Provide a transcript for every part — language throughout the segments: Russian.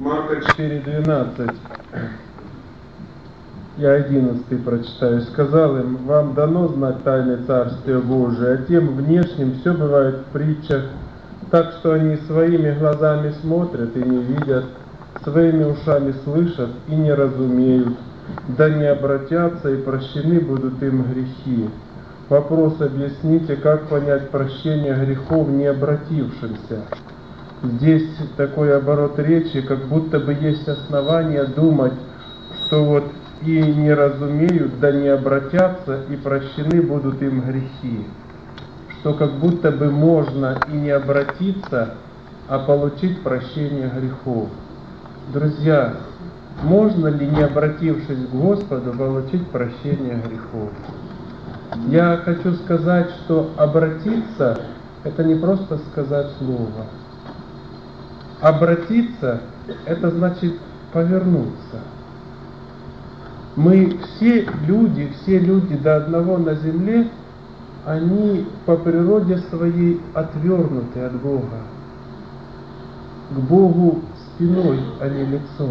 Марка 4:12. Я 11 прочитаю. «Сказал им: вам дано знать тайны Царствия Божия, а тем внешним все бывает в притчах, так что они своими глазами смотрят и не видят, своими ушами слышат и не разумеют, да не обратятся, и прощены будут им грехи». Вопрос: объясните, как понять прощение грехов не обратившимся? Здесь такой оборот речи, как будто бы есть основания думать, что вот и не разумеют, да не обратятся, и прощены будут им грехи. Что как будто бы можно и не обратиться, а получить прощение грехов. Друзья, можно ли, не обратившись к Господу, получить прощение грехов? Я хочу сказать, что обратиться – это не просто сказать слово. Обратиться – это значит повернуться. Мы все люди до одного на земле, они по природе своей отвернуты от Бога. К Богу спиной, а не лицом.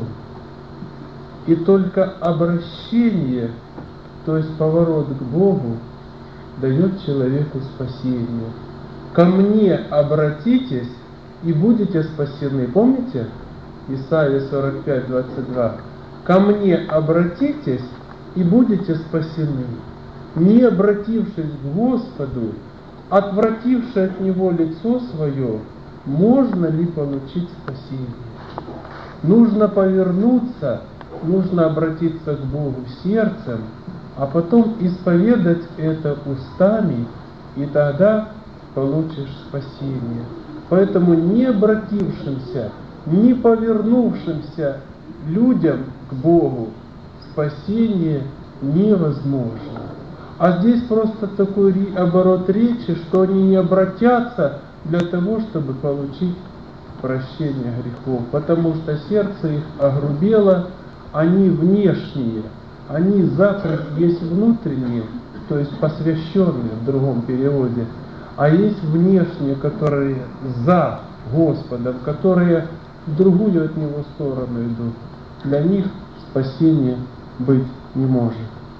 И только обращение, то есть поворот к Богу, дает человеку спасение. «Ко мне обратитесь, и будете спасены». Помните? Исайя 45:22. «Ко мне обратитесь, и будете спасены». Не обратившись к Господу, отвративши от Него лицо свое, можно ли получить спасение? Нужно повернуться, нужно обратиться к Богу сердцем, а потом исповедать это устами, и тогда получишь спасение. Поэтому не обратившимся, не повернувшимся людям к Богу спасение невозможно. А здесь просто такой оборот речи, что они не обратятся для того, чтобы получить прощение грехов, потому что сердце их огрубело, они внешние, они закрыты, есть внутренние, то есть посвященные в другом переводе, а есть внешние, которые за Господом, которые в другую от Него сторону идут. Для них спасения быть не может.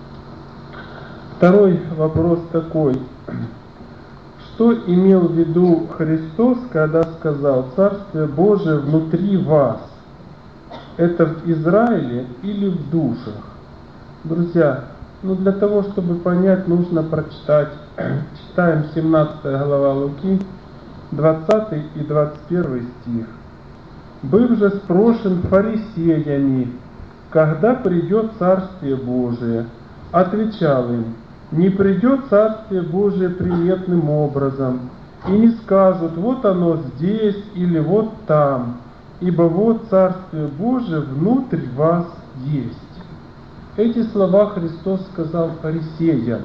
Второй вопрос такой. Что имел в виду Христос, когда сказал: «Царствие Божие внутри вас»? Это в Израиле или в душах? Друзья, для того, чтобы понять, нужно прочитать. Читаем 17 глава Луки, 20 и 21 стих. «Быв же спрошен фарисеями, когда придет Царствие Божие, отвечал им: не придет Царствие Божие приметным образом, и не скажут: вот оно здесь или вот там, ибо вот Царствие Божие внутрь вас есть». Эти слова Христос сказал фарисеям.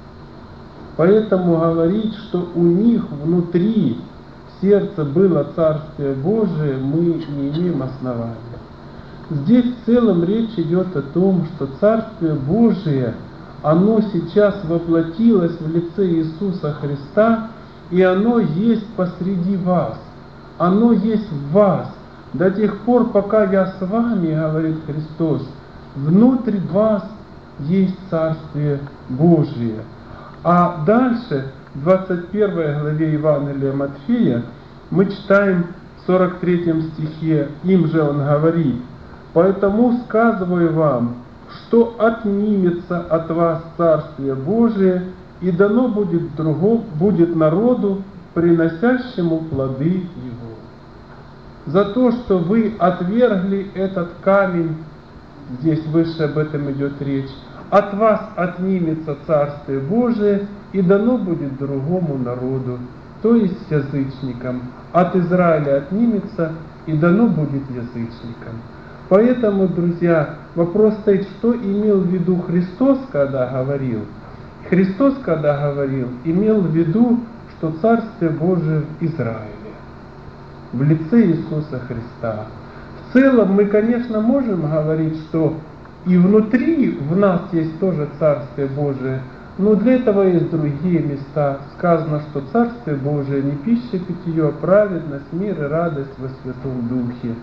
Поэтому говорить, что у них внутри сердца было Царствие Божие, мы не имеем основания. Здесь в целом речь идет о том, что Царствие Божие, оно сейчас воплотилось в лице Иисуса Христа, и оно есть посреди вас. Оно есть в вас. До тех пор, пока я с вами, говорит Христос, внутри вас есть Царствие Божие. А дальше, в 21 главе Евангелия Матфея, мы читаем в 43 стихе, им же он говорит: «Поэтому сказываю вам, что отнимется от вас Царствие Божие, и дано будет народу, приносящему плоды его». За то, что вы отвергли этот камень, здесь выше об этом идет речь, от вас отнимется Царствие Божие, и дано будет другому народу, то есть язычникам. От Израиля отнимется, и дано будет язычникам. Поэтому, друзья, вопрос стоит, что имел в виду Христос, когда говорил? Христос, когда говорил, имел в виду, что Царствие Божие в Израиле, в лице Иисуса Христа. В целом мы, конечно, можем говорить, что и внутри в нас есть тоже Царствие Божие, но для этого есть другие места. Сказано, что Царствие Божие не пища питье, а праведность, мир и радость во Святом Духе.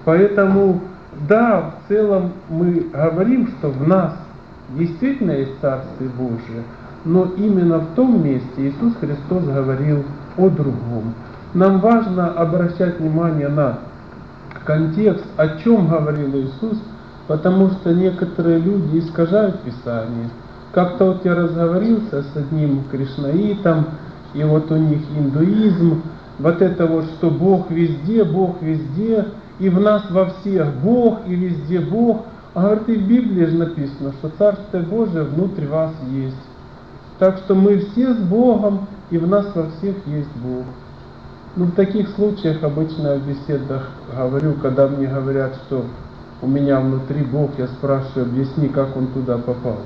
Поэтому, да, в целом мы говорим, что в нас действительно есть Царствие Божие, но именно в том месте Иисус Христос говорил о другом. Нам важно обращать внимание на контекст, о чем говорил Иисус, потому что некоторые люди искажают Писание. Как-то вот я разговорился с одним кришнаитом, и вот у них индуизм, вот это вот, что Бог везде, и в нас во всех Бог, и везде Бог. А говорит, и в Библии же написано, что Царствие Божие внутри вас есть. Так что мы все с Богом, и в нас во всех есть Бог. Ну, в таких случаях обычно в беседах говорю, когда мне говорят, что у меня внутри Бог, я спрашиваю, объясни, как Он туда попал.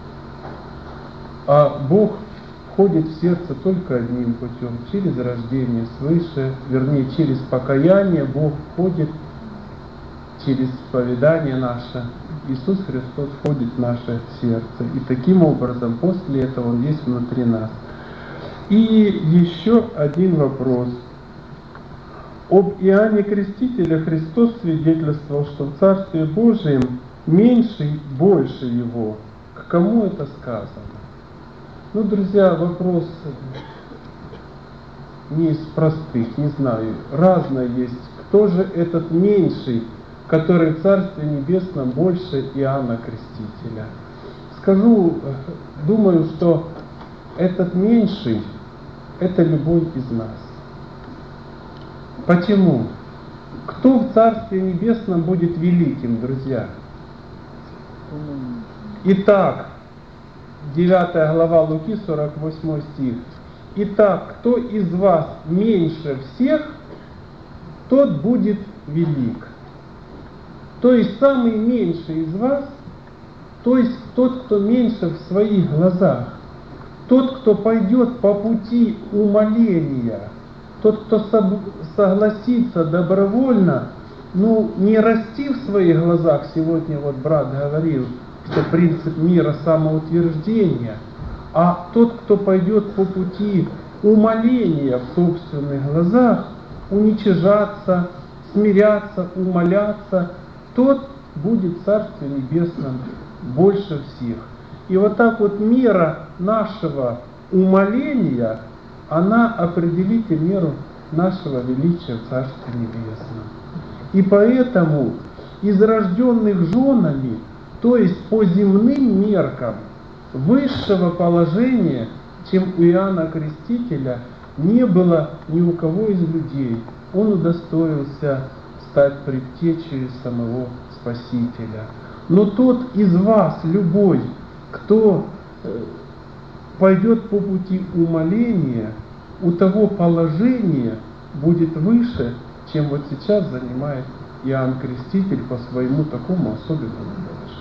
А Бог входит в сердце только одним путем, через рождение свыше, вернее, через покаяние Бог входит, через исповедание наше. Иисус Христос входит в наше сердце. И таким образом, после этого Он есть внутри нас. И еще один вопрос. Об Иоанне Крестителе Христос свидетельствовал, что в Царстве Божьем меньше, больше Его. К кому это сказано? Ну, друзья, вопрос не из простых, не знаю, разное есть. Кто же этот меньший, который в Царстве Небесном больше Иоанна Крестителя? Скажу, думаю, что этот меньший – это любой из нас. Почему? Кто в Царстве Небесном будет великим, друзья? Итак, 9 глава Луки, 48 стих. Итак, кто из вас меньше всех, тот будет велик. То есть самый меньший из вас, то есть тот, кто меньше в своих глазах, тот, кто пойдет по пути умоления, тот, кто согласится добровольно, не расти в своих глазах, сегодня вот брат говорил, что принцип мира самоутверждения, а тот, кто пойдет по пути умоления в собственных глазах, уничижаться, смиряться, умоляться, тот будет в Царстве Небесном больше всех. И вот так вот мера нашего умоления, она определит и меру нашего величия в Царстве Небесном. И поэтому из рожденных женами, то есть по земным меркам, высшего положения, чем у Иоанна Крестителя, не было ни у кого из людей. Он удостоился стать предтечей самого Спасителя. Но тот из вас, любой, кто пойдет по пути умоления, у того положение будет выше, чем вот сейчас занимает Иоанн Креститель по своему такому особенному положению.